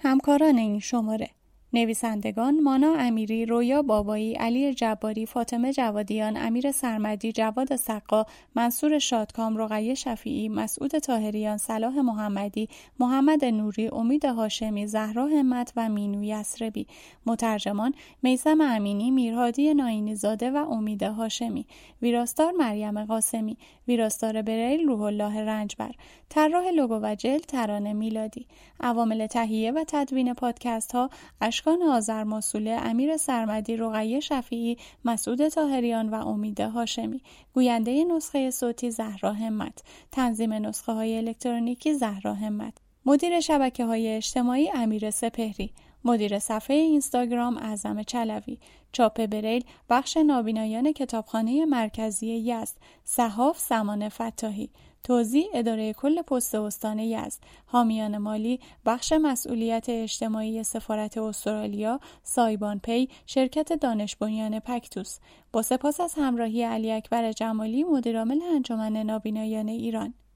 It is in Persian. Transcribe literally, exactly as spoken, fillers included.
همکاران این شماره: نویسندگان مانا امیری، رویا بابایی، علی جباری، فاطمه جوادیان، امیر سرمدی، جواد سقا، منصور شادکام، رقیه شفیعی، مسعود طاهریان، صلاح محمدی، محمد نوری، امید هاشمی، زهرا همت و مینو یسربی. مترجمان: میثم امینی، میرهادی ناینی زاده و امید هاشمی. ویراستار: مریم قاسمی. ویراستار بریل: روح الله رنجبر. طراح لوگو و جلد: ترانه میلادی. عوامل تهیه و تدوین پادکست ها: اشکان آذرماسوله، امیر سرمدی، رقیه شفیعی، مسعود طاهریان و امید هاشمی. گوینده نسخه صوتی: زهرا همت. تنظیم نسخه های الکترونیکی: زهرا همت. مدیر شبکه های اجتماعی: امیر سپهری. مدیر صفحه اینستاگرام: اعظم چلوی. چاپ بریل: بخش نابینایان کتابخانه مرکزی یزد. صحاف: سمان فتاحی. توزیع: اداره کل پست استان یزد. حامیان مالی: بخش مسئولیت اجتماعی سفارت استرالیا، سایبان پی، شرکت دانش بنیان پکتوس. با سپاس از همراهی علی اکبر جمالی، مدیرعامل انجمن نابینایان ایران.